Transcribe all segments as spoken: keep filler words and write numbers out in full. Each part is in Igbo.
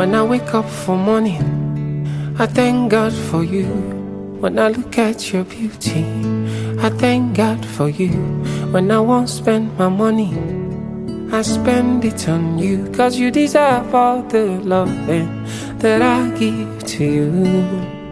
When I wake up for morning, I thank God for you. When I look at your beauty, I thank God for you. When I won't spend my money, I spend it on you. Cause you deserve all the loving that I give to you.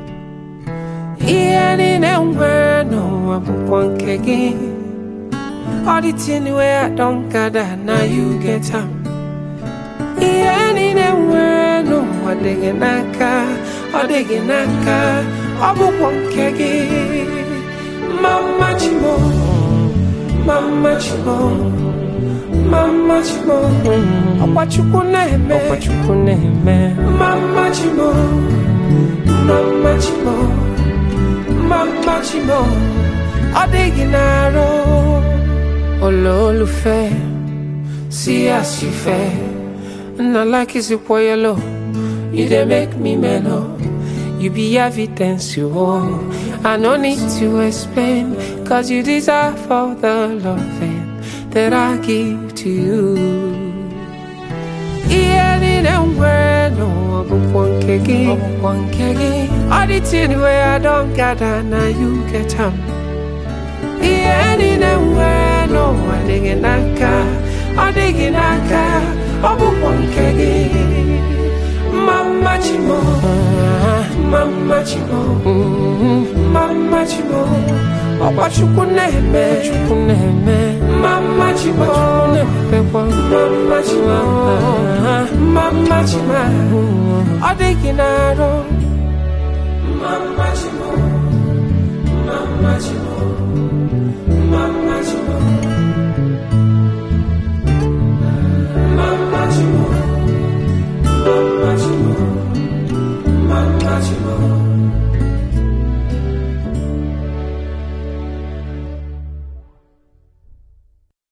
Yeah, no, I'm one again. All the things where I don't gather, now you get them. Yeah, no, I dig in a car, I dig in a car, I'm one again. Mama Chimo, Mama Chimo, Mama Chimo, what you couldn't what you couldn't Mama Chimo, Mama Chimo, Mama Chimo, I dig in a row. Ololufe, see as you fair, and I like is it boy yellow. You dey make me mellow. You be evidence you owe. I no need to explain, cause you deserve all the loving that I give to you. Yeah, in a word, no, I'm one kegi, one kegi. All the things where I don't gather, now you get them. Yeah, in a word, no, I dig in a car, I dig in a car, I'm one kegi. Mama Chimo, Mama Chimo, Mama Chimo, what you couldn't make, you couldn't make. Mama Chimo, Mama Chimo, Mama Chimo, I dig in a row. Mama Chimo, Mama Chimo.